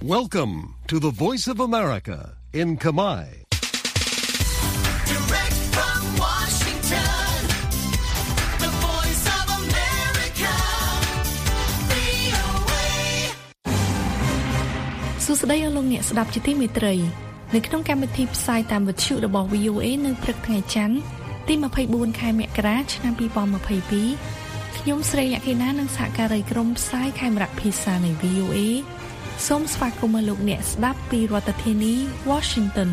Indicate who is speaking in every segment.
Speaker 1: Welcome to the Voice of America in Khmer.
Speaker 2: Direct from Washington, the Voice of America, VOA.
Speaker 3: សួស្តីអស់លោកអ្នកស្ដាប់ជាទីមេត្រីនៅក្នុងកម្មវិធីផ្សាយតាមវិទ្យុរបស់ VOA នៅព្រឹកថ្ងៃច័ន្ទទី24ខែមករាឆ្នាំ2022ខ្ញុំស្រីលក្ខិណានិងសហការីក្រុមផ្សាយខេមរៈភាសានៃ VOA សូមស្វាគមន៍លោកអ្នកស្ដាប់ពីរដ្ឋធានី Washington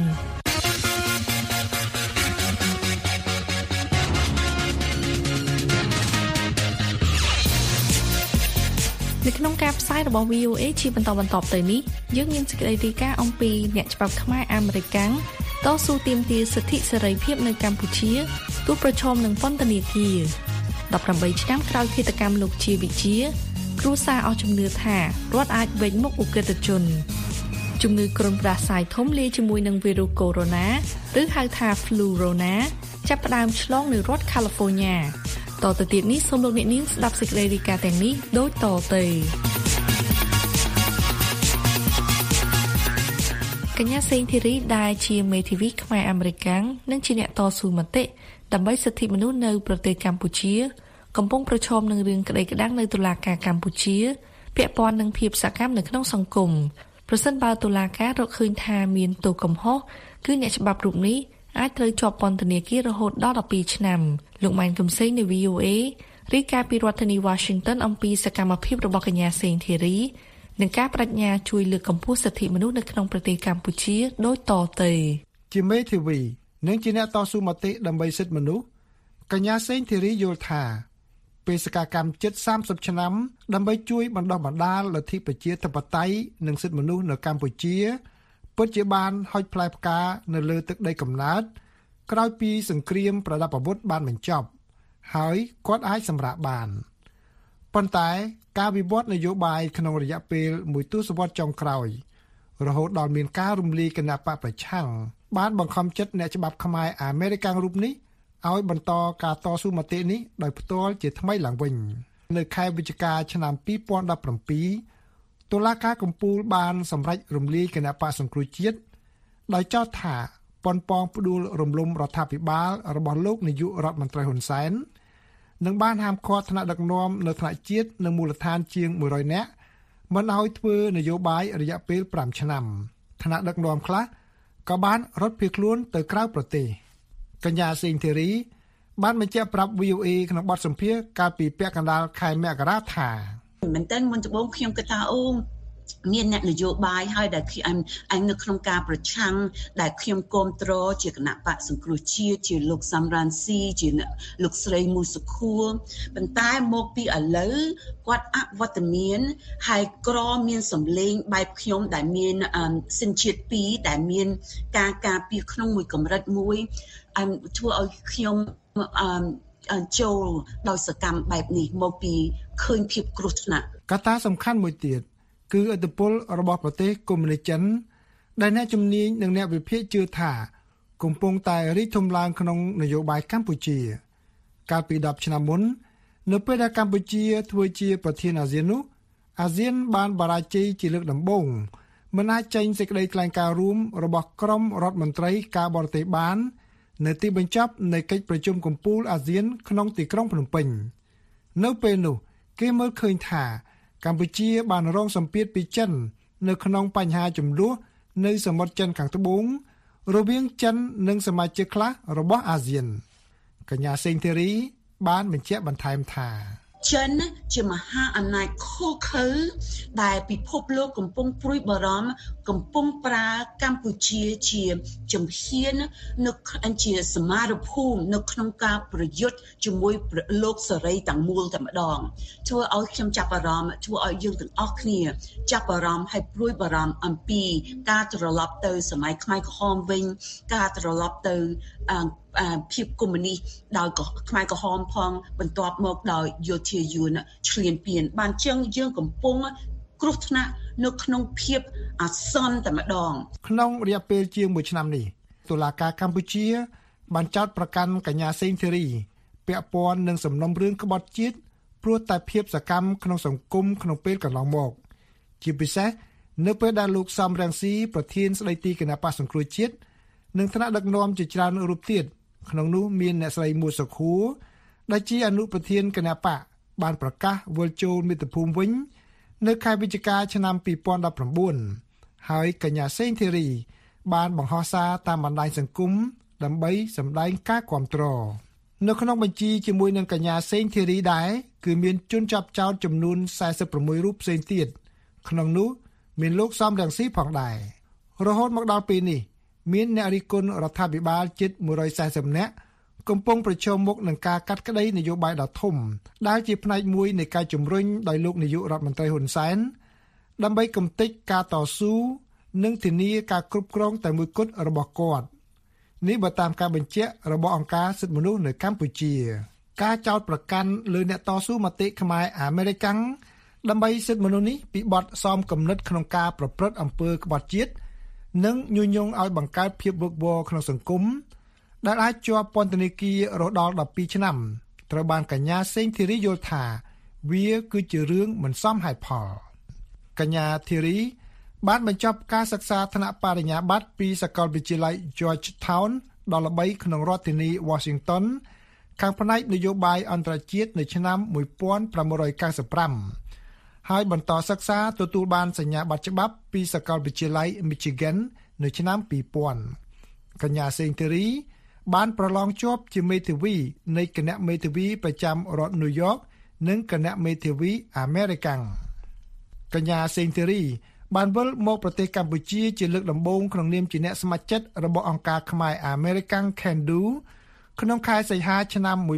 Speaker 3: នៅក្នុងការផ្សាយរបស់ VOA ជាបន្តទៅនេះយើងមានសេចក្តីរាយការណ៍អំពីអ្នកច្បាប់ខ្មែរអាមេរិកាំងតស៊ូទាមទារសិទ្ធិសេរីភាពនៅកម្ពុជាទោះប្រឈមនឹងពន្ធនាគារ18ឆ្នាំក្រោយឃាតកម្មលោកជាវិជាគ្រួសារអស់ជំនឿថារដ្ឋអាចវេចមុខឧក្រិដ្ឋជនជំងឺគ្រុនផ្ដាសាយធំលាយជាមួយនឹងវីរុសកូវីដ -19 ឬហៅថា Flu Rona ចាប់ផ្ដើមឆ្លងនៅរដ្ឋ California តទៅទៀតនេះសូមលោកអ្នកនាងស្ដាប់សេចក្តីរាយការណ៍ទាំងនេះដូចតទៅកញ្ញាសេងធីរីដែលជាមេធាវីខ្មែរអាមេរិកាំងនិងជាអ្នកតស៊ូមតិដើម្បីសិទ្ធិមនុស្សនៅប្រទេសកម្ពុជាកំពុងប្រឈមនឹងរឿងក្តីក្តាំងនៅតុលាការកម្ពុជាពាក់ព័ន្ធនឹងភាពសកម្មនៅក្នុងសង្គមប្រសិនបើតុលាការរកឃើញថាមានទោសកំហុសគឺអ្នកច្បាប់រូបនេះអាចត្រូវជាប់ពន្ធនាគាររហូតដល់12ឆ្នាំលោកម៉ែនកំសែងនៃ VOA រាយការណ៍ពីរដ្ឋធានី Washington អំពីសកម្មភាពរបស់កញ្ញាសេងធីរីនិងការបដិញ្ញាជួយលើកកម្ពស់សិទ្ធិមនុស្សនៅក្នុងប្រទេសកម្ពុជាដូចតទៅ
Speaker 4: ជាមេធាវីនិងជាអ្នកតស៊ូមតិដើម្បីសិទ្ធិមនុស្សកញ្ញាសេងធីរីយល់ថាបេសកកម្មជិត30ឆ្នាំដើម្បីជួយបណ្ដុះបណ្ដាលលទ្ធិប្រជាធិបតេយ្យនិងសិទ្ធិមនុស្សនៅកម្ពុជាពិតជាបានហុចផ្លែផ្កានៅលើទឹកដីកំណើតក្រោយពីសង្គ្រាមប្រដាប់អាវុធបានបញ្ចប់ហើយគាត់អាចសម្រាកបានប៉ុន្តែការវិវត្តនយោបាយក្នុងរយៈពេលមួយទសវត្សរ៍ចុងក្រោយរហូតដល់មានការរំលាយគណបកប្រឆាំងបានបង្ខំចិត្តអ្នកច្បាប់ខ្មែរអាមេរិកាំងរូបនេះឲ្យបន្តការតស៊ូមតិនេះដោយផ្ទាល់ជាថ្មីឡើងវិញនៅខែវិច្ឆិកាឆ្នាំ2017តុលាការកំពូលបានសម្រេចរំលាយគណបកសង្គ្រោះជាតិដោយចោទថាប៉ុនប៉ងផ្ដួលរំលំរដ្ឋាភិបាលរបស់លោកនាយករដ្ឋមន្ត្រីហ៊ុនសែននិងបានហាមឃាត់ថ្នាក់ដឹកនាំនៅថ្នាក់ជាតិនិងមូលដ្ឋានជាង100នាក់មិនឲ្យធ្វើនយោបាយរយៈពេល5ឆ្នាំថ្នាក់ដឹកនាំខ្លះក៏បានរត់ភៀសខ្លួនទៅក្រៅប្រទេសកញ្ញាសេងធីរីបានបញ្ជាក់ប្រាប់ VOA ក្នុងបទសម្ភាសន៍កាលពីពាក់កណ្ដាលខែមករាថា
Speaker 5: មែនតើមុនដំបូងខ្ញុំគិតថាមានអ្នកនយោបាយហើយដែលខ្ញុំអញនៅក្នុងការប្រឆាំងដែលខ្ញុំគាំទ្រជាគណៈបកសង្គ្រោះជាតិជាលោកសំរ៉ាន់ស៊ីជាលោកស្រីមូសុខួរប៉ុន្តែមកពីឥឡូវគាត់អវត្តមានហើយក្រមានសម្លេងបែបខ្ញុំដែលមានសិនជាតិ2ដែលមានការពារក្នុងមួយកម្រិតមួយធ្វើឲ្យខ្ញុំចូលដោយសកម្មបែបនេះមកពីឃើញភាពគ្រោះថ្នាក់
Speaker 4: កត្តាសំខាន់មួយទៀតគឺឥទ្ធិពលរបស់ប្រទេសកុម្មុយនីសចិនដែលអ្នកជំនាញនិងអ្នកវិភាគជឿថាកំពុងតែរីកធំឡើងក្នុងនយោបាយកម្ពុជាកាលពី10ឆ្នាំមុននៅពេលដែលកម្ពុជាធ្វើជាប្រធានអាស៊ាននោះអាស៊ានបានបរាជ័យជាលើកដំបូងមិនអាចចេញសេចក្តីថ្លែងការណ៍រួមរបស់ក្រុមរដ្ឋមន្ត្រីការបរទេសបាននៅទីបញ្ចប់នៃកិច្ចប្រជុំកំពូលអាស៊ានក្នុងទីក្រុងភ្នំពេញនៅពេលនោះគេមើលឃើញថាកម្ពុជាបានរងសម្ពាធពីចិននៅក្នុងបញ្ហាជម្លោះនៅសមុទ្រចិនខាងត្បូងរវាងចិននិងសមាជិកខ្លះរបស់អាស៊ានកញ្ញាសេងធីរីបានបញ្ជាក់បន្ថែមថា
Speaker 5: ចិនជាមហាអំណាចឃោរឃៅដែលពិភពលោកកំពុងព្រួយបារម្ភកំពុងប្រើកម្ពុជាជាជំហាននៅជាសមារភូមិនៅក្នុងការប្រយុទ្ធជាមួយលោកសេរីទាំងមូលតែម្ដងធ្វើឲ្យខ្ញុំចាប់អារម្មណ៍ធ្វើឲ្យយើងទាំងអស់គ្នាចាប់អារម្មណ៍ហើយព្រួយបារម្ភអំពីការត្រឡប់ទៅសម័យខ្មែរក្រហមវិញការត្រឡប់ទៅភាពកុម្មុយនីសដោយខ្មែរក្រហមផងបន្ទាប់មកដោយយោធាយួនឈ្លានពានបានចឹងយើងកំពុងគ្រោះថ្នាក់នៅក្នុងភាពអាសន្នតែម្ដង
Speaker 4: ក្នុងរយៈពេលជាង1ឆ្នាំនេះតុលាការកម្ពុជាបានចោទប្រកាន់កញ្ញាសេងធីរីពាក់ព័ន្ធនឹងសំណុំរឿងក្បត់ជាតិព្រោះតែភាពសកម្មក្នុងសង្គមក្នុងពេលកន្លងមកជាពិសេសនៅពេលដែលលោកសំរងស៊ីប្រធានស្ដីទីគណៈបក្សសង្គ្រោះជាតិនិងថ្នាក់ដឹកនាំជាច្រើនរូបទៀតក្នុងនោះមានអ្នកស្រីមួសុខួរដែលជាអនុប្រធានគណៈបកបានប្រកាសវិលចូលមាតុភូមិវិញនៅខែវិច្ឆិកាឆ្នាំ2019ហើយកញ្ញាសេងធីរីបានបង្ហោះសារតាមបណ្ដាញសង្គមដើម្បីសម្ដែងការគាំទ្រនៅក្នុងបញ្ជីជាមួយនឹងកញ្ញាសេងធីរីដែរគឺមានជនជាប់ចោទចំនួន46រូបផ្សេងទៀតក្នុងនោះមានលោកសំរងស៊ីផងដែររហូតមកដល់ពេលនេះមានអ្នករិះគន់រដ្ឋាភិបាលជិត140នាក់កំពុងប្រឈមមុខនឹងការកាត់ក្តីនយោបាយដ៏ធំដែលជាផ្នែកមួយនៃការជំរុញដោយលោកនាយករដ្ឋមន្ត្រីហ៊ុនសែនដើម្បីកំទេចការតស៊ូនិងធានាការគ្រប់គ្រងតែមួយគត់របស់គាត់នេះបើតាមការបញ្ជាក់របស់អង្គការសិទ្ធិមនុស្សនៅកម្ពុជាការចោទប្រកាន់លើអ្នកតស៊ូមតិខ្មែរអាមេរិកាំងដើម្បីសិទ្ធិមនុស្សនេះពីបទសមគំនិតក្នុងការប្រព្រឹត្តអំពើក្បត់ជាតិនិងញុះញង់ឲ្យបង្កើតភាពវឹកវរក្នុងសង្គមដែលអាចជាប់ពន្ធនាគាររហូតដល់12ឆ្នាំត្រូវបានកញ្ញាសេងធីរីយល់ថាវាគឺជារឿងមិនសមហេតុផលកញ្ញាធីរីបានបញ្ចប់ការសិក្សាថ្នាក់បរិញ្ញាបត្រពីសាកលវិទ្យាល័យ Georgetown ដ៏ល្បីក្នុងរដ្ឋធានី Washington ខាងផ្នែកនយោបាយអន្តរជាតិនៅឆ្នាំ1995ហើយបន្តសិក្សាទទួលបានសញ្ញាបត្រច្បាប់ពីសាកលវិទ្យាល័យ Michigan នៅឆ្នាំ2000កញ្ញាសេងធីរីបានប្រឡងជាប់ជាមេធាវីនៃគណៈមេធាវីប្រចាំរដ្ឋ New York និងគណៈមេធាវីអាមេរិកាំងកញ្ញាសេងធីរីបានវិលមកប្រទេសកម្ពុជាជាលើកដំបូងក្នុងនាមជាអ្នកស្ម័គ្រចិត្តរបស់អង្គការខ្មែរអាមេរិកាំង Can-Do ក្នុងខែសីហាឆ្នាំ1995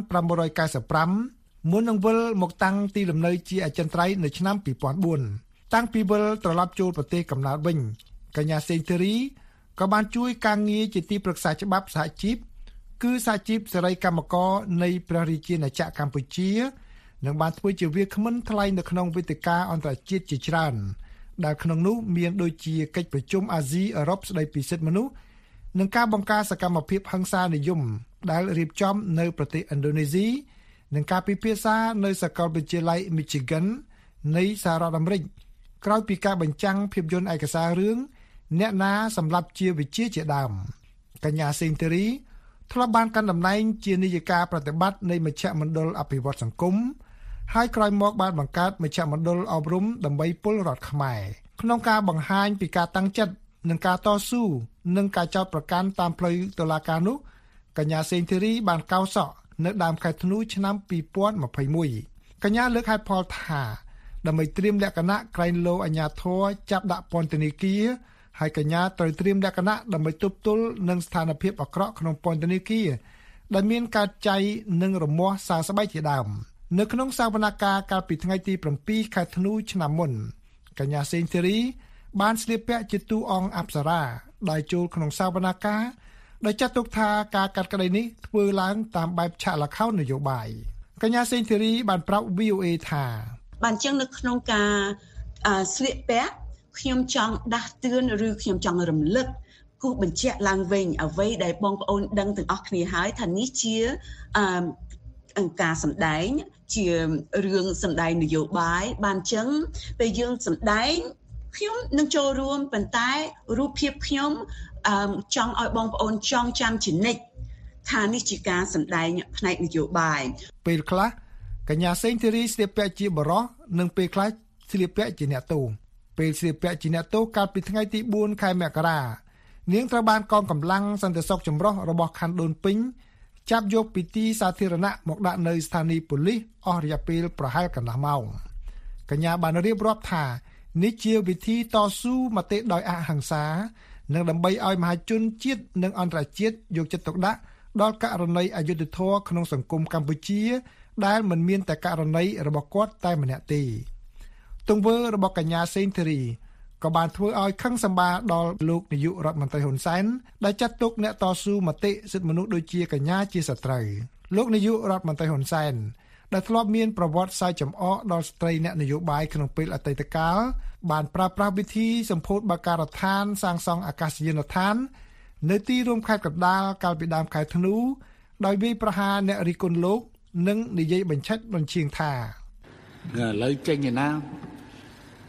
Speaker 4: មុននឹងវិលមកតាំងទីលំនៅជាអចិន្ត្រៃយ៍នៅឆ្នាំ2004តាំងពីវិលត្រឡប់ចូលប្រទេសកំណើតវិញកញ្ញាសេងធីរីក៏បានជួយការងារជាទីប្រឹក្សាច្បាប់សហជីពគឺសហជីពសេរីកម្មករនៃព្រះរាជាណាចក្រកម្ពុជានិងបានធ្វើជាវាគ្មិនថ្លែងនៅក្នុងវេទិកាអន្តរជាតិជាច្រើនដែលក្នុងនោះមានដូចជាកិច្ចប្រជុំអាស៊ីអឺរ៉ុបស្តីពីសិទ្ធិមនុស្សនិងការបង្ការសកម្មភាពហិង្សានិយមដែលរៀបចំនៅប្រទេសឥណ្ឌូនេស៊ីនិងការពិភាក្សានៅសាកលវិទ្យាល័យ Michigan នៃសហរដ្ឋអាមេរិកក្រោយពីការបញ្ចាំងភាពយន្តឯកសាររឿងអ្នកណាសម្រាប់ជាវិជាជាដើមកញ្ញាសេងធីរីធ្លាប់បានកាន់តំណែងជានាយិកាប្រតិបត្តិនៃមជ្ឈមណ្ឌលអភិវឌ្ឍសង្គមហើយក្រោយមកបានបង្កើតមជ្ឈមណ្ឌលអប់រំដើម្បីពលរដ្ឋខ្មែរក្នុងការបង្ហាញពីការតាំងចិត្តនិងការតស៊ូនិងការចោទប្រកាន់តាមផ្លូវតុលាការនោះកញ្ញាសេងធីរីបានកោសក់នៅដើមខែធ្នូឆ្នាំ2021កញ្ញាលើកហេតុផលថាដើម្បីត្រៀមលក្ខណៈក្រែងលោអាជ្ញាធរចាប់ដាក់ពន្ធនាគារហើយកញ្ញាត្រូវត្រៀមលក្ខណៈដើម្បីទប់ទល់នឹងស្ថានភាពអាក្រក់ក្នុងពន្ធនាគារដែលមានការចៃនិងរមាស់សើស្បែកជាដើមនៅក្នុងសវនកម្មកាលពីថ្ងៃទី7ខែធ្នូឆ្នាំមុនកញ្ញាសេងធីរីបានស្លៀកពាក់ជាតួអង្គអប្សរាដែលចូលក្នុងសវនកម្មដោយចាត់ទុកថាការកាត់ក្តីនេះធ្វើឡើងតាមបែបឆាកល្ខោននយោបាយកញ្ញាសេងធីរីបានប្រាប់ VOA ថា
Speaker 5: បានចឹងនៅក្នុងការស្លៀកពាក់ខ្ញុំចង់ដាស់តឿនឬខ្ញុំចង់រំលឹកគូបញ្ជាក់ឡើងវិញអ្វីដែលបងប្អូនដឹងទាំងអស់គ្នាហើយថានេះជាការសម្ដែងជារឿងសម្ដែងនយោបាយបានចឹងពេលយើងសម្ដែងខ្ញុំនឹងចូលរួមប៉ុន្តែរូបភាពខ្ញុំចង់ឲ្យបងប្អូនចងចាំជានិច្ចថានេះជាការសម្ដែងផ្នែកនយោបាយ
Speaker 4: ពេលខ្លះកញ្ញាសេងធីរីស្លៀកពាក់ជាបរិសុទ្ធនិងពេលខ្លះស្លៀកពាក់ជាអ្នកទោសពេលស្លៀកពាក់ជាអ្នកទោសកាលពីថ្ងៃទី4ខែមករានាងត្រូវបានកងកម្លាំងសន្តិសុខចម្រុះរបស់ខណ្ឌដូនពេញចាប់យកពីទីសាធារណៈមកដាក់នៅស្ថានីយ៍ប៉ូលីសអស់រយៈពេលប្រហែលកន្លះម៉ោងកញ្ញាបានរៀបរាប់ថានេះជាវិធីតស៊ូមតិដោយអហិង្សានិងដើម្បីឲ្យមហាជនជាតិនិងអន្តរជាតិយកចិត្តទុកដាក់ដល់ករណីអយុត្តិធម៌ក្នុងសង្គមកម្ពុជាដែលមិនមានតែករណីរបស់គាត់តែម្នាក់ទេទង្វើរបស់កញ្ញាសេងធីរីក៏បានធ្វើឲ្យខឹងសម្បាដល់លោកនាយករដ្ឋមន្ត្រីហ៊ុនសែនដែលចាត់ទុកអ្នកតស៊ូមតិសិទ្ធិមនុស្សដូចជាកញ្ញាជាសត្រូវលោកនាយករដ្ឋមន្ត្រីហ៊ុនសែនដែលធ្លាប់មានប្រវត្តិសើចចំអកដល់ស្ត្រីអ្នកនយោបាយក្នុងពេលអតីតកាលបានប្រើប្រាស់វិធីសម្ពោធបការដ្ឋានសាងសង់អាកាសយានដ្ឋាននៅទីរួមខេត្តកណ្ដាលកាលពីដើមខែធ្នូដោយវាយប្រហារអ្នករិះគន់លោកនិងនិយាយបញ្ឆិតបញ្ឈៀងថា
Speaker 6: ឥឡូវចេញឯណា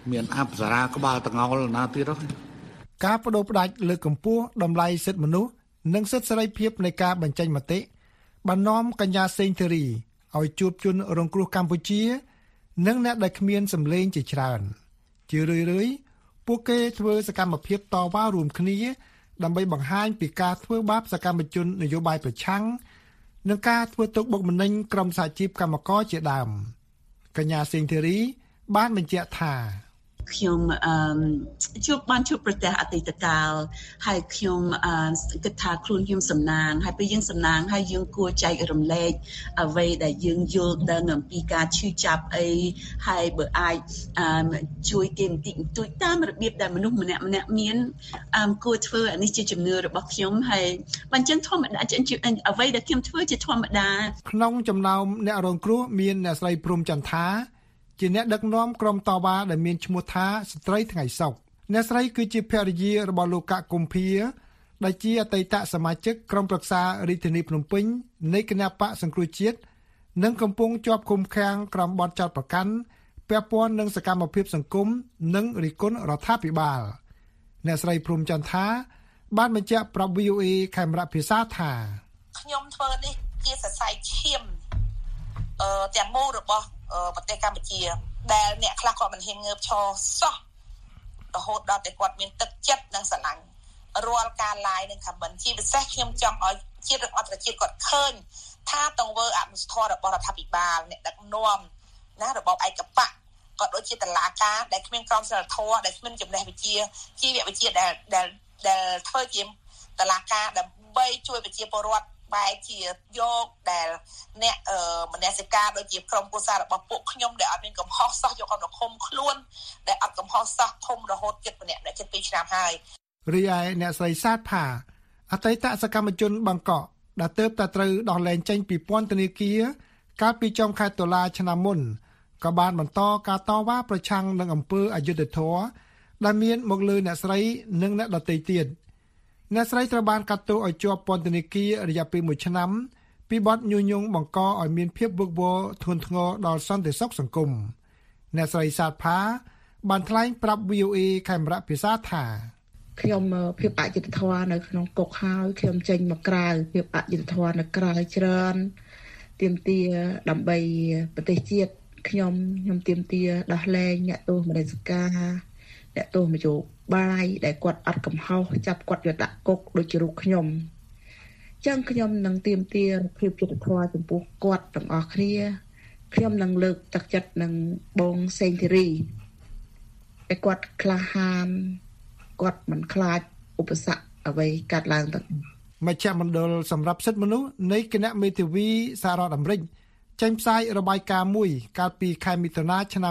Speaker 6: មានអប្សរាក្បាលតងោលណាទៀតទេ
Speaker 4: ការបដូរផ្ដាច់លើកកម្ពស់តម្លៃសិទ្ធិមនុស្សនិងសិទ្ធិសេរីភាពនៃការបញ្ចេញមតិបាននាំកញ្ញាសេងធីរីឲ្យជួបជនរងគ្រោះកម្ពុជានិងអ្នកដែលគ្មានសម្លេងជាច្រើនជារឿយៗពួកគេធ្វើសកម្មភាពតវ៉ារួមគ្នាដើម្បីបង្ហាញពីការធ្វើបាបសកម្មជននយោបាយប្រឆាំងនិងការធ្វើទុកបុកម្នេញក្រុមសហជីពកម្មករជាដើមកញ្ញាសេងធីរីបានបញ្ជាក់ថា
Speaker 5: ខ្ញុំជួបប្រទេសអតីតកាលហើយខ្ញុំគិតថាខ្លួនខ្ញុំសំណាងហើយពេលយើងសំណាងហើយយើងគួរចែករំលែកអ្វីដែលយើងយល់ដឹងអំពីការឈឺចាប់អីហើយបើអាចជួយគេបន្តិចបន្តួចតាមរបៀបដែលមនុស្សម្នាក់មានគួរធ្វើអានេះជាជំនឿរបស់ខ្ញុំហើយបើអញ្ចឹងធម្មតាអ្វីដែលខ្ញុំធ្វើជាធម្មតា
Speaker 4: ក្នុងចំណោមអ្នករងគ្រោះមានអ្នកស្រីព្រំចន្ទថាជាអ្នកដឹកនាំក្រុមតវ៉ាដែលមានឈ្មោះថាស្ត្រីថ្ងៃសុក្រអ្នកស្រីគឺជាភរិយារបស់លោកកកុម្ភាដែលជាអតីតសមាជិកក្រុមប្រឹក្សារាជធានីភ្នំពេញនៃគណបកសង្គ្រោះជាតិនិងកំពុងជាប់ឃុំឃាំងក្រោមបទចោទប្រកាន់ពាក់ព័ន្ធនឹងសកម្មភាពសង្គមនិងរិះគន់រដ្ឋាភិបាលអ្នកស្រីព្រំចន្ទថាបានបញ្ជាក់ប្រាប់ VOA ខេមរៈភាសាថា
Speaker 7: ខ្ញុំធ្វើនេះជាសរសៃឈាមទាំងមូលរបស់ប្រទេសកម្ពុជាដែលអ្នកខ្លះគាត់មិនហ៊ានងើបឈរសោះរហូតដល់តែគាត់មានទឹកចិត្តនិងស្រឡាញ់រាល់ការ live និង comment ជាពិសេសខ្ញុំចង់ឲ្យជាតិនិងអន្តរជាតិគាត់ឃើញថាទង្វើអនុធម៌របស់រដ្ឋាភិបាលអ្នកដឹកនាំណារបបឯកបកក៏ដូចជាតុលាការដែលគ្មានក្រមសីលធម៌ដែលគ្មានចំណេះវិជ្ជាជីវវិទ្យាដែលធ្វើជាតុលាការដើម្បីជួយប្រជាពលរដ្ឋបែរជាយកដែលអ្នកមនសិការដូចជាក្រុមគ្រួសាររបស់ពួកខ្ញុំដែលអត់មានកំហុសសោះយកគាត់មកឃុំខ្លួនដែលអត់កំហុសសោះឃុំរហូតជិតម្នាក់ជិត2ឆ្នាំហើយ
Speaker 4: រីឯអ្នកស្រីសាទផាអតីតសកម្មជនបង្កក់ដែលទើបតែត្រូវដោះលែងចេញពីពន្ធនាគារកាលពីចុងខែតុលាឆ្នាំមុនក៏បានបន្តការតវ៉ាប្រឆាំងនឹងអំពើអយុត្តិធម៌ដែលមានមកលើអ្នកស្រីនិងអ្នកដទៃទៀតអ្នកស្រីត្រូវបានកាត់ទោសឲ្យជាប់ពន្ធនាគាររយៈពេល1ឆ្នាំពីបទញុះញង់បង្កឲ្យមានភាពវឹកវរធ្ងន់ធ្ងរដល់សន្តិសុខសង្គមអ្នកស្រីសាទផាបានថ្លែងប្រាប់ VOA ខេមរៈភាសាថា
Speaker 8: ខ្ញុំភាពអយុត្តិធម៌នៅក្នុងគុកហើយខ្ញុំចេញមកក្រៅភាពអយុត្តិធម៌នៅក្រៅច្រើនទាមទារដើម្បីប្រទេសជាតិខ្ញុំទាមទារដោះលែងអ្នកទោសមនសិការអ្នកទោសនយោបាយដែលគាត់អត់កំហុសចាប់គាត់យកដាក់គុកដូចជារូបខ្ញុំចឹងខ្ញុំនឹងទាមទារភាពយុត្តិធម៌ចំពោះគាត់ទាំងអស់គ្នាខ្ញុំនឹងលើកទឹកចិត្តនឹងបងសេងធីរីឲ្យគាត់ក្លាហានគាត់មិនខ្លាចឧបសគ្គអ្វីកាត់ឡើងទៅ
Speaker 4: មជ្ឈមណ្ឌលសម្រាប់សិទ្ធិមនុស្សនៃគណៈមេធាវីសហរដ្ឋអាមេរិកចេញផ្សាយរបាយការណ៍មួយកាលពីខែមិថុនាឆ្នាំ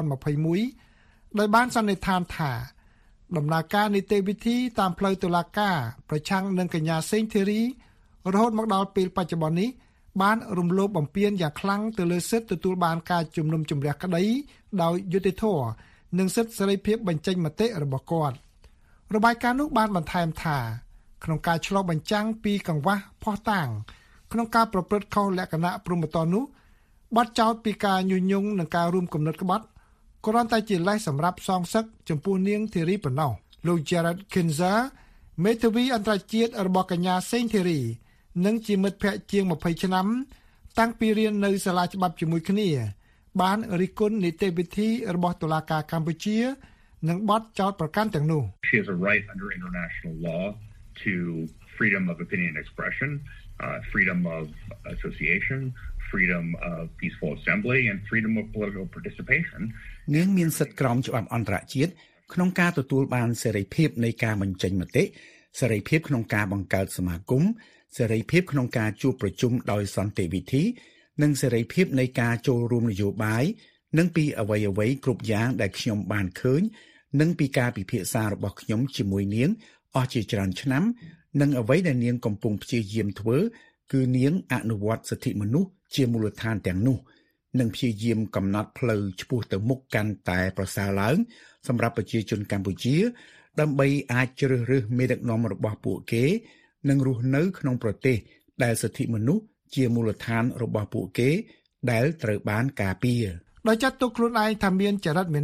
Speaker 4: 2021ដោយបានសន្និដ្ឋានថាដំណើរការនីតិវិធីតាមផ្លូវតុលាការប្រឆាំងនឹងកញ្ញាសេងធីរីរហូតមកដល់ពេលបច្ចុប្បន្ននេះបានរំលោភបំពានយ៉ាងខ្លាំងទៅលើសិទ្ធិទទួលបានការជំនុំជម្រះក្តីដោយយុត្តិធម៌និងសិទ្ធិសេរីភាពបញ្ចេញមតិរបស់គាត់របាយការណ៍នោះបានបន្ថែមថាក្នុងការឆ្លុះបញ្ចាំងពីកង្វះភស្តុតាងក្នុងការប្រព្រឹត្តខុសលក្ខណៈព្រហ្មទណ្ឌនោះបទចោទពីការញុះញង់និងការរួមគំនិតក្បត់គ្រាន់តែជាលេសសម្រាប់សងសឹកចំពោះនាងធីរីប៉ុណ្ណោះលោក Jared Kinzer មេធាវីអន្តរជាតិរបស់កញ្ញាសេងធីរីនិងជាមិត្តភក្តិជាង20ឆ្នាំតាំងពីរៀននៅសាលាច្បាប់ជាមួយគ្នាបានរិះគន់នីតិវិធីរបស់តុលាការកម្ពុជានិងបទចោទប្រកាន់ទាំងនោះ
Speaker 9: She has a right under international law to freedom of opinion and expression, freedom of association, freedom of peaceful assembly and freedom of political participation.
Speaker 10: នាងមានសិទ្ធិក្រោមច្បាប់អន្តរជាតិក្នុងការទទួលបានសេរីភាពនៃការបញ្ចេញមតិសេរីភាពក្នុងការបង្កើតសមាគមសេរីភាពក្នុងការជួបប្រជុំដោយសន្តិវិធីនិងសេរីភាពនៃការចូលរួមនយោបាយនិងពីអ្វីៗគ្រប់យ៉ាងដែលខ្ញុំបានឃើញនិងពីការពិភាក្សារបស់ខ្ញុំជាមួយនាងអស់ជាច្រើនឆ្នាំនិងអ្វីដែលនាងកំពុងព្យាយាមធ្វើគឺនាងអនុវត្តសិទ្ធិមនុស្សជាមូលដ្ឋានទាំងនោះនិងព្យាយាមកំណត់ផ្លូវឆ្ពោះទៅមុខកាន់តែប្រសើរឡើងសម្រាប់ប្រជាជនកម្ពុជាដើម្បីអាចជ្រើសរើសមេដឹកនាំរបស់ពួកគេនិងរស់នៅក្នុងប្រទេសដែលសិទ្ធិមនុស្សជាមូលដ្ឋានរបស់ពួកគេដែលត្រូវបានការពារដោយចាត់ទុកខ្លួនឯងថាមានចរិតមានះ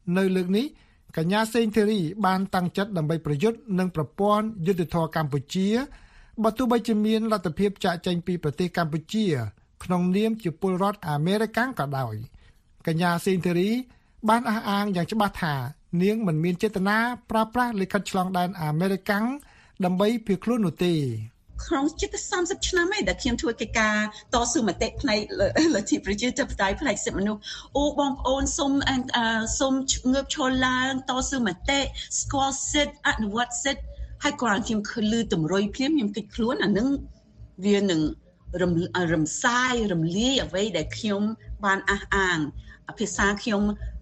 Speaker 4: នៅលើកនេះកញ្ញាសេងធីរីបានតាំងចិត្តដើម្បីប្រយុទ្ធនឹងប្រព័ន្ធយុត្តិធម៌កម្ពុជាបើទោះបីជាមានលទ្ធភាពចាកចេញពីប្រទេសកម្ពុជាក្នុងនាមជាពលរដ្ឋអាមេរិកក៏ដោយកញ្ញាសេងធីរីបានអះអាងយ៉ាងច្បាស់ថានាងមិនមានចេតនាប្រើប្រាស់លិខិតឆ្លងដែនអាមេរិកដើម្បីភៀសខ្លួននោះទេ
Speaker 5: ក្នុងជិត30ឆ្នាំហើយដែលខ្ញុំធ្វើកិច្ចការតស៊ូមតិផ្នែកលទ្ធិប្រជាធិបតេយ្យផ្នែកសិទ្ធិមនុស្សអូបងប្អូនសូមងើបឈរឡើងតស៊ូមតិស្គាល់សិទ្ធិអនុវត្តសិទ្ធិហើយគាត់ខ្ញុំឃើញលឺតម្រុយភ្លាមខ្ញុំគិតខ្លួនអានឹងវានឹងរំសាយរំលាយអ្វីដែលខ្ញុំបានអះអាងភាសាខ្ញុំ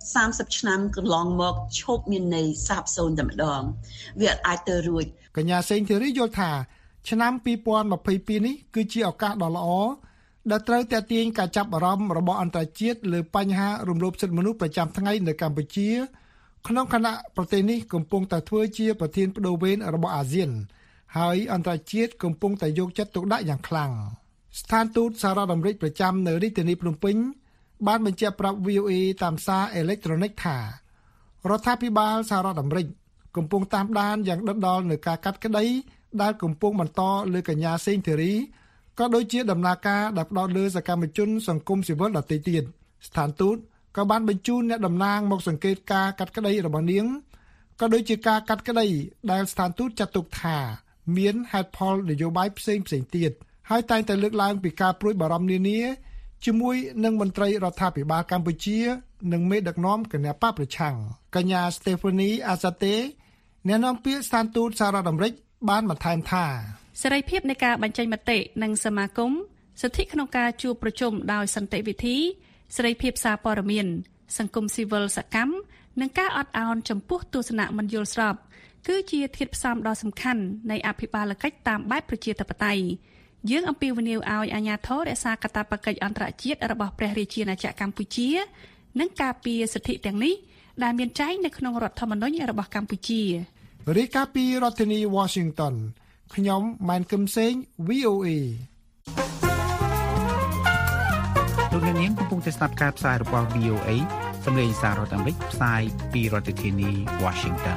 Speaker 5: 30ឆ្នាំកន្លងមកឈប់មានន័យសាបសូន្យតែម្ដងវាអាចទៅរួច
Speaker 4: កញ្ញាសេងធីរីយល់ថាឆ្នាំ2022នេះគឺជាឱកាសដ៏ល្អដែលត្រូវទាក់ទាញការចាប់អារម្មណ៍របស់អន្តរជាតិលើបញ្ហារំលោភសិទ្ធិមនុស្សប្រចាំថ្ងៃនៅកម្ពុជាក្នុងខណៈប្រទេសនេះកំពុងតែធ្វើជាប្រធានបដូវវេនរបស់អាស៊ានហើយអន្តរជាតិកំពុងតែយកចិត្តទុកដាក់យ៉ាងខ្លាំងស្ថានទូតសហរដ្ឋអាមេរិកប្រចាំនៅរាជធានីភ្នំពេញបានបញ្ជាក់ប្រាប់ VOA តាមសារអេឡិចត្រូនិកថារដ្ឋាភិបាលសហរដ្ឋអាមេរិកកំពុងតាមដានយ៉ាងដិតដល់នៅការកាត់ក្តីដែលកំពុងបន្តលើកញ្ញាសេងធីរីក៏ដូចជាដំណើរការដែលផ្ដោតលើសកម្មជនសង្គមស៊ីវិលដទៃទៀតស្ថានទូតក៏បានបញ្ជូនអ្នកតំណាងមកសង្កេតការកាត់ក្តីរបស់នាងក៏ដូចជាការកាត់ក្តីដែលស្ថានទូតចាត់ទុកថាមានហេតុផលនយោបាយផ្សេងទៀតហើយតែងតែលើកឡើងពីការព្រួយបារម្ភនានាជាមួយនឹងមន្ត្រីរដ្ឋាភិបាលកម្ពុជានិងមេដឹកនាំគណបកប្រឆាំងកញ្ញា Stephanie Azate អ្នកនាំពាក្យស្ថានទូតសហរដ្ឋអាមេរិកបានបន្ថែមថា
Speaker 11: សេរីភាពនៃការបញ្ចេញមតិនិងសមាគមសិទ្ធិក្នុងការជួបប្រជុំដោយសន្តិវិធីសេរីភាពសារព័ត៌មានសង្គមស៊ីវិលសកម្មនិងការអត់ឱនចំពោះទស្សនៈមិនយល់ស្របគឺជាធាតុផ្សំដ៏សំខាន់នៃអភិបាលកិច្ចតាមបែបប្រជាធិបតេយ្យយើងអំពាវនាវឲ្យអាជ្ញាធររក្សាកាតព្វកិច្ចអន្តរជាតិរបស់ព្រះរាជាណាចក្រកម្ពុជានិងការពារសិទ្ធិទាំងនេះដែលមានចែងនៅក្នុងរដ្ឋធម្មនុញ្ញរបស់កម្ពុជា
Speaker 4: រាយការណ៍ពីរដ្ឋធានី Washington ខ្ញុំម៉ែនគឹមសេង VOA
Speaker 10: លោកនាងកំពុងតែស្ដាប់ការផ្សាយរបស់ VOA សម្លេងសាររដ្ឋអាមេរិកផ្សាយពីរដ្ឋធានី Washington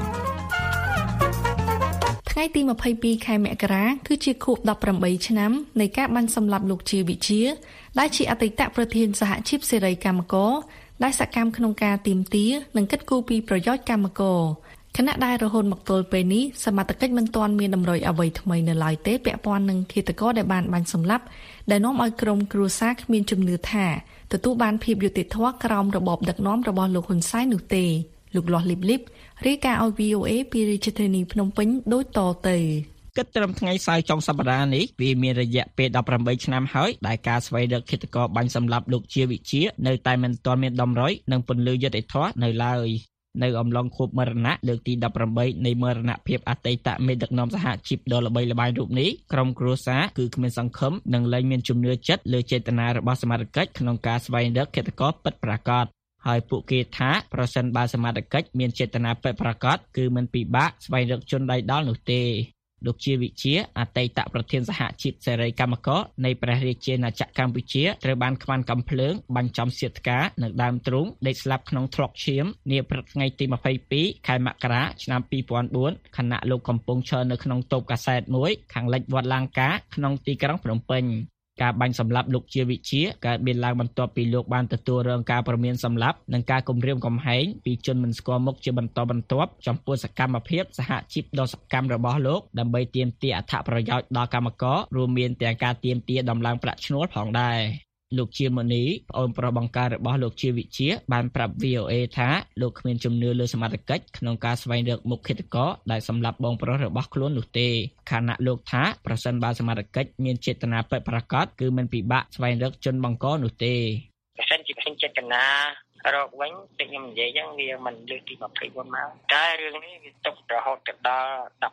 Speaker 3: ថ្ងៃទី22ខែមករាគឺជាខួប18ឆ្នាំនៃការបាញ់សម្លាប់លោកជាវិជាដែលជាអតីតប្រធានសហជីពសេរីកម្មករដែលសកម្មក្នុងការទាមទារនិងកិត្តគូពីប្រយោជន៍កម្មករខណៈដែលរហូតមកទល់ពេលនេះសមត្ថកិច្ចមិនទាន់មានតម្រុយអ្វីថ្មីនៅឡើយទេពាក់ព័ន្ធនឹងឃាតករដែលបានបាញ់សម្លាប់ដែលនាំឲ្យក្រុមគ្រួសារគ្មានជំនឿថាទទួលបានភាពយុត្តិធម៌ក្រោមរបបដឹកនាំរបស់លោកហ៊ុនសែននោះទេលោកលាស់លីបលីបរាយការណ៍ឲ្យ VOA ពីរាជធានីភ្នំពេញដូចតទៅ
Speaker 12: គិតត្រឹមថ្ងៃសៅរ៍ចុងសប្តាហ៍នេះវាមានរយៈពេល18ឆ្នាំហើយដែលការស្វែងរកឃាតករបាញ់សម្លាប់លោកជាវិជានៅតែមិនទាន់មានតម្រុយនិងពន្លឺយុត្តិធម៌នៅឡើយនៅអំឡុងខួបមរណៈលើកទី18នៃមរណភាពអតីតមេដឹកនាំសហជីពដ៏ល្បីល្បាញរូបនេះក្រុមគ្រួសារគឺគ្មានសង្ឃឹមនិងលែងមានជំនឿចិត្តលើចេតនារបស់សមាជិកក្នុងការស្វែងរកឃាតករពិតប្រាកដហើយពួកគេថាប្រសិនបើសមាជិកមានចេតនាពិតប្រាកដគឺមិនពិបាកស្វែងរកជនដៃដល់នោះទេលោកជាវិជាអតីតប្រធានសហជីពសេរីកម្មករនៃព្រះរាជាណាចក្រកម្ពុជាត្រូវបានខ្វាន់កាំភ្លើងបាញ់ចំសៀតផ្កានៅដើមទ្រូងដេកស្លាប់ក្នុងថ្លុកឈាមនាព្រឹកថ្ងៃទី22ខែមករាឆ្នាំ2004ខណៈលោកកំពុងឈរនៅក្នុងតូបកាសែតមួយខាងលិចវត្តឡានកាក្នុងទីក្រុងភ្នំពេញការបាញ់សម្លាប់លោកជាវិជាកើតមានឡើងបន្ទាប់ពីលោកបានទទួលរងការព្រមានសម្លាប់និងការគំរាមកំហែងពីជនមិនស្គាល់មុខជាបន្តបន្ទាប់ចំពោះសកម្មភាពសហជីពដ៏សកម្មរបស់លោកដើម្បីទាមទារអត្ថប្រយោជន៍ដល់កម្មកររួមមានទាំងការទាមទារដំឡើងប្រាក់ឈ្នួលផងដែរលោកជាមនីប្អូនប្រុសបង្ការរបស់លោកជាវិជាបានប្រាប់ VOA ថាលោកគ្មានជំនឿលើសមត្ថកិច្ចក្នុងការស្វែងរកមុខឃាតករដែលសម្លាប់បងប្រុសរបស់ខ្លួននោះទេខណៈលោកថាប្រសិនបើសមត្ថកិច្ចមានចេតនាពិតប្រាកដគឺមិនពិបាកស្វែងរកជនបង្កនោះទេប្រសិនជាឃើញចេតនារកវិញដូចខ្ញុំនិយាយចឹងវាមិនលើសទី24ម៉ោងតែរឿងនេះវាទុករហូតដល់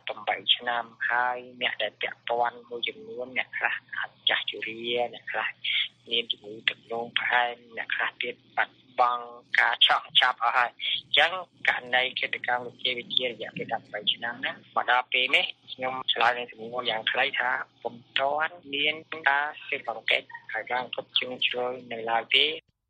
Speaker 12: 18ឆ្នាំហើយអ្នកដែលពាក់ព័ន្ធមួយចំនួនអ្នកខ្លះអាចចាស់ជរាអ្នកខ្លះមានជំងឺទឹកនោមផ្អែមអ្នកខ្លះទៀតបាត់បង់ការឆក់ចាប់អស់ហើយអញ្ចឹងករណីកិច្ចកម្មវិជារយៈពេល18ឆ្នាំហ្នឹងមកដល់ពេលនេះខ្ញុំឆ្លើយនឹងសំណួរយ៉ាងខ្លីថាពុំទាន់មានការស៊ើបអង្កេតហើយបានគ្រប់ជ្រុងជ្រោយនៅឡើយទេ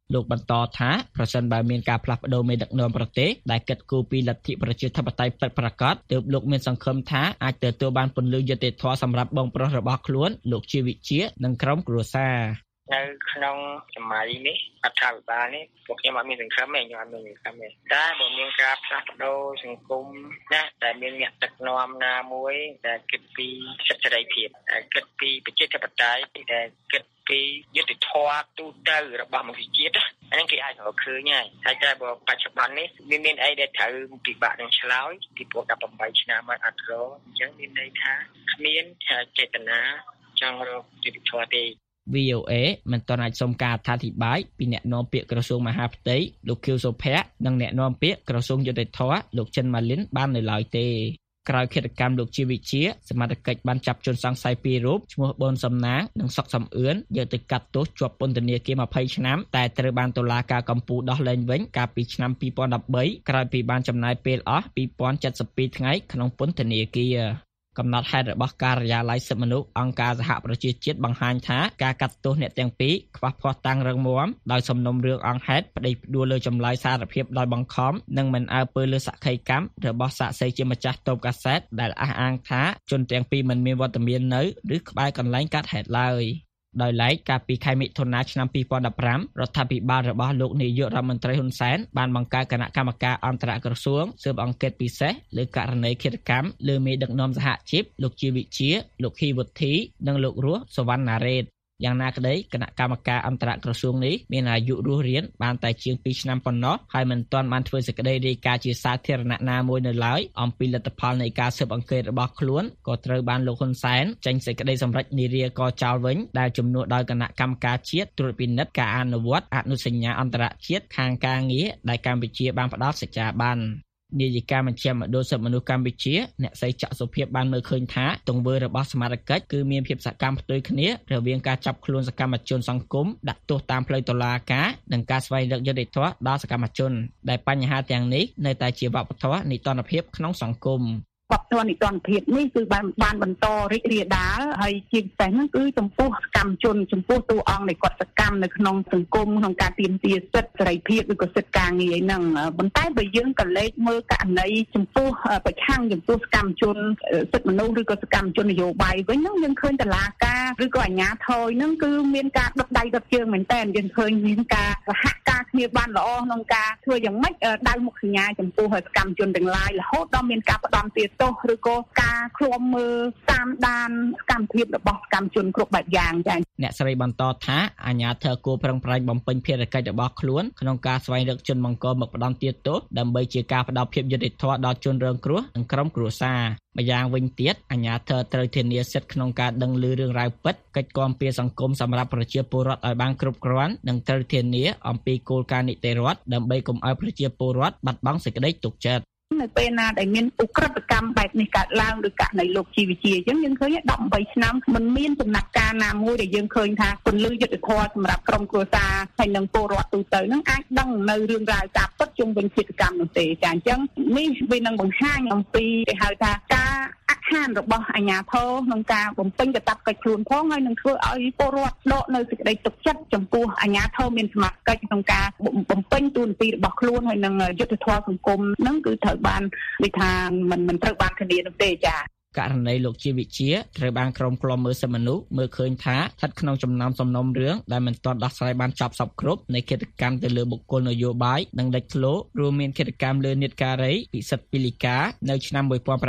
Speaker 12: លោកបន្តថាប្រសិនបើមានការផ្លាស់ប្ដូរមេដឹកនាំប្រទេសដែលគិតគូរពីលទ្ធិប្រជាធិបតេយ្យពិតប្រាកដទើបលោកមានសង្ឃឹមថាអាចទទួលបានពន្លឺយុត្តិធម៌សម្រាប់បងប្រុសរបស់ខ្លួនលោកជាវិជានិងក្រុមគ្រួសារ
Speaker 13: នៅក្នុងសម័យនេះរដ្ឋាភិបាលនេះពួកខ្ញុំអត់មានសង្ឃឹមទេខ្ញុំអត់មានសង្ឃឹមទេតែបើមានការផ្លាស់ប្ដូរសង្គមណាតែមានអ្នកដឹកនាំណាមួយដែលគិតពីសិទ្ធិសេរីភាពដែលគិតពីប្រជាធិបតេយ្យដែលគិតពីយុត្តិធម៌ទូទៅរបស់មនុស្សជាតិអានេះគេអាចរកឃើញហើយតែបើបច្ចុប្បន្ននេះមានអីដែលត្រូវពិបាកនឹងឆ្លើយពីព្រោះ18ឆ្នាំមកអត់រកអញ្ចឹងមានន័យថាគ្មានចេតនាចង់រកយុត្តិធម៌ទេ
Speaker 12: VOA មិនទាន់អាចសុំការអធិប្បាយពីអ្នកនាំពាក្យក្រសួងមហាផ្ទៃលោកខៀវសុភ័ក្រនិងអ្នកនាំពាក្យក្រសួងយុតិធធម៌លោកចិនម៉ាលីនបាននៅឡើយទេក្រោយឃាតកម្មលោកជាវិជាសមត្ថកិច្ចបានចាប់ជនសង្ស័យ2រូបឈ្មោះប៊ុនសំណាងនិងសុកសំអឿនយកទៅកាត់ទោសជាប់ពន្ធនាគារ20ឆ្នាំតែត្រូវបានតុលាការកំពូលដោះលែងវិញកាលពីឆ្នាំ2013ក្រោយពីបានចំណាយពេលអស់2072ថ្ងៃក្នុងពន្ធនាគារកំណត់ហេតុរបស់ការិយាល័យសិទ្ធិមនុស្សអង្គការសហប្រជាជាតិបង្ហាញថាការកាត់ទោសអ្នកទាំងពីរខ្វះភស្តុតាងរឹងមាំដោយសំណុំរឿងអង្គហេតុប្តីផ្ដួលលើចម្លើយសារភាពដោយបង្ខំនិងមិនអើពើលើសក្ខីកម្មរបស់សាក្សីជាម្ចាស់តូបកាសែតដែលអះអាងថាជនទាំងពីរមិនមានវត្តមាននៅឬក្បែរកន្លែងកាត់ហេតុឡើយដោយឡែកកាលពីខែមិថុនាឆ្នាំ2015រដ្ឋាភិបាលរបស់លោកនាយករដ្ឋមន្ត្រីហ៊ុនសែនបានបង្កើតគណៈកម្មការអន្តរក្រសួងស៊ើបអង្កេតពិសេសលើករណីឃាតកម្មលើមេដឹកនាំសហជីពលោកជាវិជាលោកហ៊ីវុធីនិងលោករស់សវណ្ណារ៉េតយ៉ាងណាក្តីគណៈកម្មការអន្តរក្រសួងនេះមានអាយុរស់រានបានតែជាង2ឆ្នាំប៉ុណ្ណោះហើយមិនទាន់បានធ្វើសេចក្តីរាយការណ៍ជាសាធារណៈណាមួយនៅឡើយអំពីលទ្ធផលនៃការស៊ើបអង្កេតរបស់ខ្លួនក៏ត្រូវបានលោកហ៊ុនសែនចេញសេចក្តីសម្រេចនារីកចោលវិញដែលជំនួសដោយគណៈកម្មការជាតិត្រួតពិនិត្យការអនុវត្តអនុសញ្ញាអន្តរជាតិខាងការងារដែលកម្ពុជាបានផ្ដល់សេចក្ដីបាននាយិកាមជ្ឈមណ្ឌលសិទ្ធិមនុស្សកម្ពុជាអ្នកស្រីច័ក្សសុភាពបានមើលឃើញថាទង្វើរបស់សមាជិកគឺមានភាពសកម្មផ្ទុយគ្នារវាងការចាប់ខ្លួនសកម្មជនសង្គមដាក់ទោសតាមផ្លូវតុលាការនិងការស្វែងរកយុត្តិធម៌ដល់សកម្មជនដែលបញ្ហាទាំងនេះនៅតែជាវប្បធម៌នីតិរដ្ឋភាពក្នុងសង្គម
Speaker 14: វប្បធម៌នីតិរដ្ឋភាពនេះគឺបានបន្តរីករាលដាលហើយជាពិសេសហ្នឹងគឺចំពោះសកម្មជនចំពោះតួអង្គនៃគាត់សកម្មនៅក្នុងសង្គមក្នុងការទាមទារសិទ្ធិសេរីភាពឬក៏សិទ្ធិការងារហ្នឹងប៉ុន្តែបើយើងក៏លេចមើលករណីចំពោះប្រឆាំងចំពោះសកម្មជនសិទ្ធិមនុស្សឬក៏សកម្មជននយោបាយវិញហ្នឹងយើងឃើញតុលាការឬក៏អាជ្ញាធរហ្នឹងគឺមានការដុតដៃដុតជើងមែនតើយើងឃើញមានការសហការគ្នាបានល្អក្នុងការធ្វើយ៉ាងម៉េចដៅមុខសញ្ញាចំពោះសកម្មជនទាំងឡាយរហូតដល់មានការផ្ដំទាទោសឬក៏ការឃ្លាំមើលតាមដានសកម្មភាពរបស់សកម្មជនគ្រប់បែបយ៉ាងចា៎
Speaker 12: អ្នកស្រីបន្តថាអាជ្ញាធរគួរប្រឹងប្រែងបំពេញភារកិច្ចរបស់ខ្លួនក្នុងការស្វែងរកជនបង្កមកផ្ដំទាទោសដើម្បីជាការផ្ដល់ភាពយុត្តិធម៌ដល់ជនរងគ្រោះនិងក្រុមគ្រួសារម្យ៉ាងវិញទៀតអាជ្ញាធរត្រូវធានាសិទ្ធិក្នុងការដឹងឮរឿងរ៉ាវពិតកិច្ចគាំពារសង្គមសម្រាប់ប្រជាពលរដ្ឋឲ្យបានគ្រប់គ្រាន់និងត្រូវធានាអំពីគោលការណ៍នីតិរដ្ឋដើម្បីកុំឲ្យប្រជាពលរដ្ឋបាត់បង់សេចក្តីទុកចិត្ត
Speaker 14: នៅពេលណាដែលមានឧក្រិដ្ឋកម្មបែបនេះកើតឡើងដោយករណីលោកជីវិជាអញ្ចឹងយើងឃើញ18ឆ្នាំមិនមានចំណាត់ការណាមួយដែលយើងឃើញថាពន្លឺយុត្តិធម៌សម្រាប់ក្រុមគ្រួសារហើយនិងពលរដ្ឋទូទៅនឹងអាចដឹងនៅរឿងរ៉ាវការពិតជុំវិញឃាតកម្មនោះទេចាអញ្ចឹងនេះវានឹងបង្ហាញអំពីគេហៅថាការអខានរបស់អាជ្ញាធរក្នុងការបំពេញកាតព្វកិច្ចខ្លួនផងហើយនឹងធ្វើឲ្យពលរដ្ឋដកនៅសេចក្តីទុកចិត្តចំពោះអាជ្ញាធរមានសមត្ថកិច្ចក្នុងការបំពេញតួនាទីរបស់ខ្លួនហើយនឹងយុត្តិធម៌សង្គមនឹងគឺត្រូវបាននិយាយថាមិនត្រូវបានធានានោះទេចា
Speaker 12: ករណីលោកជាវិជាត្រូវបានក្រុមឃ្លាំមើលសិទ្ធិមនុស្សមើលឃើញថាស្ថិតក្នុងចំណោមសំណុំរឿងដែលមិនទាន់ដោះស្រាយបានចប់សពគ្រប់នៃឃាតកម្មទៅលើបុគ្គលនយោបាយនិងលេចធ្លោរួមមានឃាតកម្មលើនេតការីពិសិដ្ឋពីលីកានៅឆ្នាំ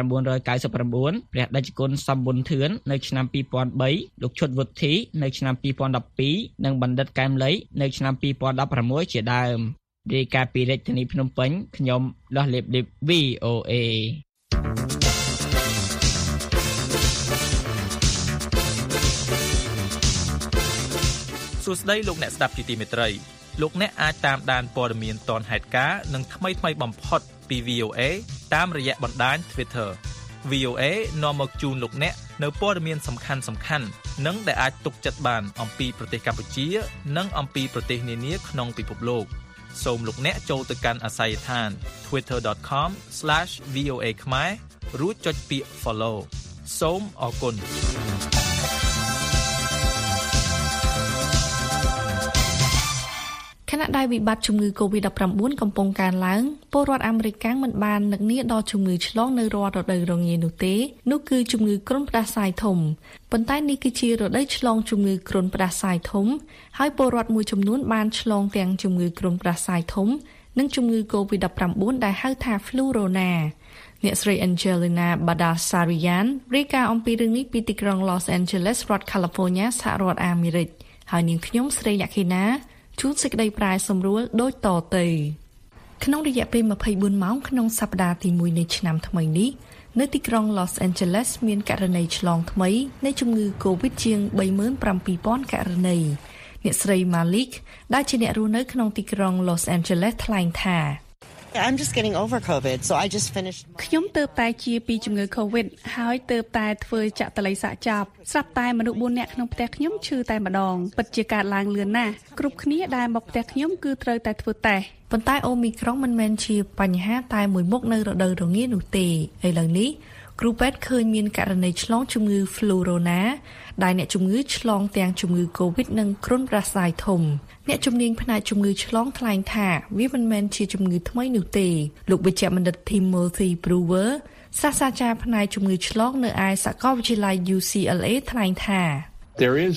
Speaker 12: 1999ព្រះតេជគុណសំប៊ុនធឿននៅឆ្នាំ2003លោកឈុតវុធីនៅឆ្នាំ2012និងបណ្ឌិតកែមលីនៅឆ្នាំ2016ជាដើមរាយការណ៍ពីរាជធានីភ្នំពេញខ្ញុំលោះលេប VOA
Speaker 15: សួស្តីលោកអ្នកស្ដាប់ជាទីមេត្រីលោកអ្នកអាចតាមដានព័ត៌មានទាន់ហេតុការណ៍និងថ្មីៗបំផុតពី VOA តាមរយៈបណ្ដាញ Twitter VOA នាំមកជូនលោកអ្នកនៅព័ត៌មានសំខាន់ៗនិងដែលអាចទុកចិត្តបានអំពីប្រទេសកម្ពុជានិងអំពីប្រទេសនានាក្នុងពិភពលោកសូមលោកអ្នកចូលទៅកាន់អាស័យដ្ឋាន twitter.com/VOA ខ្មែររួចចុចពាក្យ Follow សូមអរគុណ
Speaker 3: ខខណៈដែលវិបត្តិជំងឺ COVID-19 កំពុងកើនឡើងពលរដ្ឋអាមេរិកមិនបាននឹកនាដល់ជំងឺឆ្លងនៅរាល់រដូវរងានោះទេនោះគឺជំងឺគ្រុនផ្ដាសាយធំប៉ុន្តែនេះគឺជារដូវឆ្លងជំងឺគ្រុនផ្ដាសាយធំហើយពលរដ្ឋមួយចំនួនបានឆ្លងទាំងជំងឺគ្រុនផ្ដាសាយធំនិងជំងឺ COVID-19 ដែលហៅថា flu rona អ្នកស្រី Angelina Badasarian រាយការណ៍អំពីរឿងនេះពីទីក្រុង Los Angeles រដ្ឋ California សហរដ្ឋអាមេរិកហើយនាងខ្ញុំស្រីលក្ខិណាជួនសេចក្តីប្រែសម្រួលដូចតទៅក្នុងរយៈពេល24ម៉ោងក្នុងសប្តាហ៍ទី1នៃឆ្នាំថ្មីនេះនៅទីក្រុង Los Angeles មានករណីឆ្លងថ្មីនៃជំងឺ COVID ជាង 37,000 ករណីអ្នកស្រី Malik ដែលជាអ្នករស់នៅក្នុងទីក្រុង Los Angeles ថ្លែងថា
Speaker 16: I'm just getting over COVID, so I just finished.
Speaker 11: ខ្ញុំទើបតែជាពីជំងឺ COVID ហើយទើបតែធ្វើចាក់តល័យសាកចប់ស្រាប់តែមនុស្ស4នាក់ក្នុងផ្ទះខ្ញុំឈឺតែម្ដងពិតជាកើតឡើងលឿនណាស់គ្រប់គ្នាដែលមកផ្ទះខ្ញុំគឺត្រូវតែធ្វើតេស្ត
Speaker 3: ប៉ុន្តែអូមីក្រុងមិនមែនជាបញ្ហាតែមួយមុខនៅរដូវរងានោះទេឥឡូវនេះគ្រូពេទ្យឃើញមានករណីឆ្លងជំងឺ flu rona ដែលអ្នកជំងឺឆ្លងទាំងជំងឺ COVID និងគ្រុនផ្ដាសាយធំអ្នកជំនាញផ្នែកជំងឺឆ្លងថ្លែងថាវាមិនមែនជាជំងឺថ្មីនោះទេលោកវេជ្ជបណ្ឌិត Timothy Brewer សាស្ត្រាចារ្យផ្នែកជំងឺឆ្លងនៅឯសាកលវិទ្យាល័យ UCLA ថ្លែងថា
Speaker 17: There is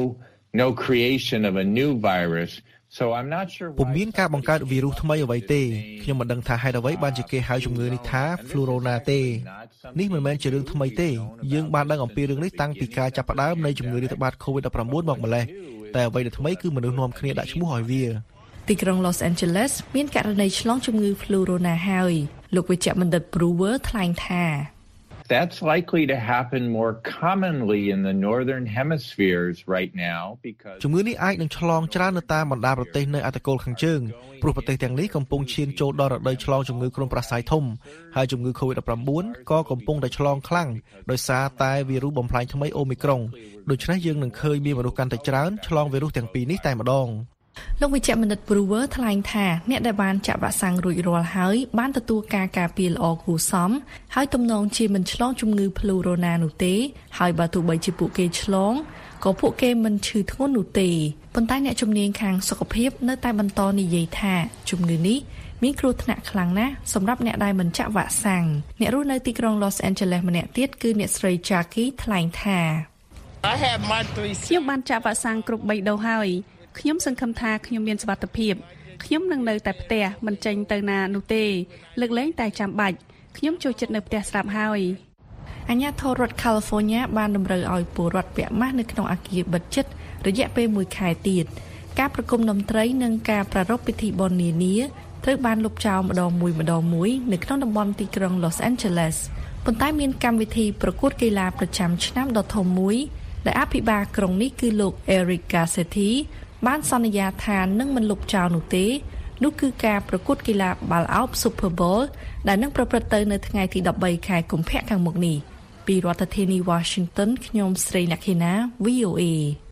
Speaker 17: no creation of a new virus so I'm not sure
Speaker 18: ពុំមានការបង្កើតវីរុសថ្មីអ្វីទេខ្ញុំមិនដឹងថាហេតុអ្វីបានជាគេហៅជំងឺនេះថា flu rona ទេនេះមិនមែនជារឿងថ្មីទេយើងបានដឹងអំពីរឿងនេះតាំងពីការចាប់ផ្ដើមនៃជំងឺរាតត្បាត COVID-19 មកម្ល៉េះតែអ្វីដែលថ្មីគឺមនុស្សនាំគ្នាដាក់ឈ្មោះឲ្យវា
Speaker 3: ទីក្រុង Los Angeles មានករណីឆ្លងជំងឺ flu rona ហើយលោកវេជ្ជបណ្ឌិត Brewer ថ្លែងថា
Speaker 17: That's likely to happen more commonly in the northern hemispheres right now because
Speaker 18: ជំងឺនេះអាចនឹងឆ្លងច្រើននៅតាមបណ្ដាប្រទេសនៅអត្តកូលខាងជើងព្រោះប្រទេសទាំងនេះកំពុងឈានចូលដល់រដូវឆ្លងជំងឺគ្រុនផ្ដាសាយធំហើយជំងឺ COVID-19 ក៏កំពុងតែឆ្លងខ្លាំងដោយសារតែវីរុសបំផ្លាញថ្មីអូមីក្រុងដូច្នេះយើងនឹងឃើញមានមនុស្សកាន់តែច្រើនឆ្លងវីរុសទាំងពីរនេះតែម្ដង
Speaker 3: លោកវិជ្ជបណ្ឌិត Brewer ថ្លែងថាអ្នកដែលបានចាក់វ៉ាក់សាំងរួចរាល់ហើយបានទទួលការការពារល្អគួរសមហើយទំនងជាមិនឆ្លងជំងឺ flu rona នោះទេហើយបើទោះបីជាពួកគេឆ្លងក៏ពួកគេមិនឈឺធ្ងន់នោះទេប៉ុន្តែអ្នកជំនាញខាងសុខភាពនៅតែបន្តនិយាយថាជំងឺនេះមានគ្រោះថ្នាក់ខ្លាំងណាស់សម្រាប់អ្នកដែលមិនចាក់វ៉ាក់សាំងអ្នករស់នៅទីក្រុង Los Angeles ម្នាក់ទៀតគឺអ្នកស្រី Jackie ថ្លែងថា
Speaker 11: ខ្ញុំបានចាក់វ៉ាក់សាំងគ្រប់3ដូសហើយខ្ញុំសង្ឃឹមថាខ្ញុំមានសុវត្ថិភាពខ្ញុំនឹងនៅតែផ្ទះមិនចេញទៅណានោះទេលើកលែងតែចាំបាច់ខ្ញុំចូលចិត្តនៅផ្ទះស្រាប់ហើយ
Speaker 3: អាជ្ញាធររដ្ឋ California បានតម្រូវឲ្យពលរដ្ឋពាក់ម៉ាស់នៅក្នុងអគារបិទជិតរយៈពេល1ខែទៀតការប្រគំតន្ត្រីនិងការប្រារព្ធពិធីបុណ្យនានាត្រូវបានលុបចោលម្ដងមួយនៅក្នុងតំបន់ទីក្រុង Los Angeles ប៉ុន្តែមានកម្មវិធីប្រកួតកីឡាប្រចាំឆ្នាំដ៏ធំមួយដែលអភិបាលក្រុងនេះគឺលោក Eric Garcettiបានសន្យាថានឹងមិនលុបចោលនោះទេនោះគឺការប្រកួតកីឡាបាល់ឱប Super Bowl ដែលនឹងប្រព្រឹត្តទៅនៅថ្ងៃទី13ខែកុម្ភៈខាងមុខនេះពីរដ្ឋធានី Washington ខ្ញុំស្រីលក្ខិណា VOA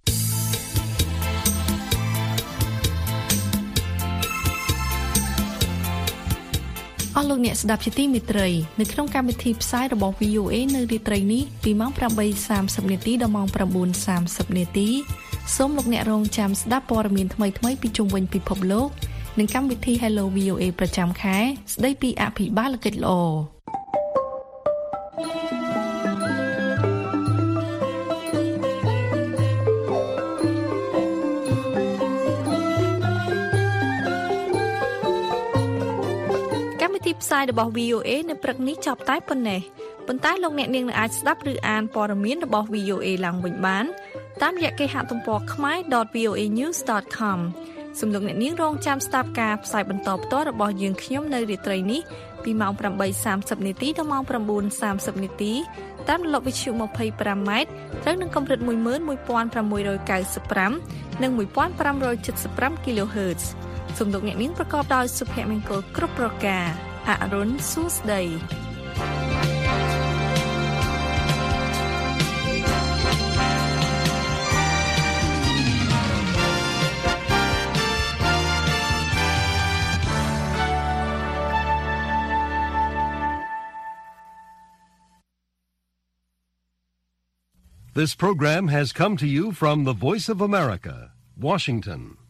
Speaker 3: អស់លោកអ្នកស្ដាប់ជាទីមេត្រីនៅក្នុងកម្មវិធីផ្សាយរបស់ VOA នៅរាត្រីនេះពីម៉ោង 8:30 នាទីដល់ម៉ោង 9:30 នាទីសូមលោកអ្នករងចាំស្ដាប់ព័ត៌មានថ្មីៗពីជុំវិញពិភពលោកនិងកម្មវិធី Hello VOA ប្រចាំខែស្ដីពីអភិបាលកិច្ចល្អកម្មវិធីផ្សាយរបស់ VOA នៅព្រឹកនេះចប់តែប៉ុណ្ណេះប៉ុន្តែលោកអ្នកនាងអាចស្ដាប់ឬអានព័ត៌មានរបស់ VOA ឡើងវិញបានតាមរយៈគេហទំព័រ khmer.voanews.com សូមលោកអ្នកនាងរងចាំស្ដាប់ការផ្សាយបន្តផ្ទាល់របស់យើងខ្ញុំនៅរាត្រីនេះពីម៉ោង 8:30 នាទីដល់ម៉ោង 9:30 នាទីតាមរលកវិទ្យុ 25m ត្រូវនឹងកម្រិត 11695 និង 1575 kHz សូមលោកអ្នកនាងប្រកបដោយសុភមង្គលគ្រប់ប្រការអរុនសួស្ដី
Speaker 1: This program has come to you from the Voice of America, Washington.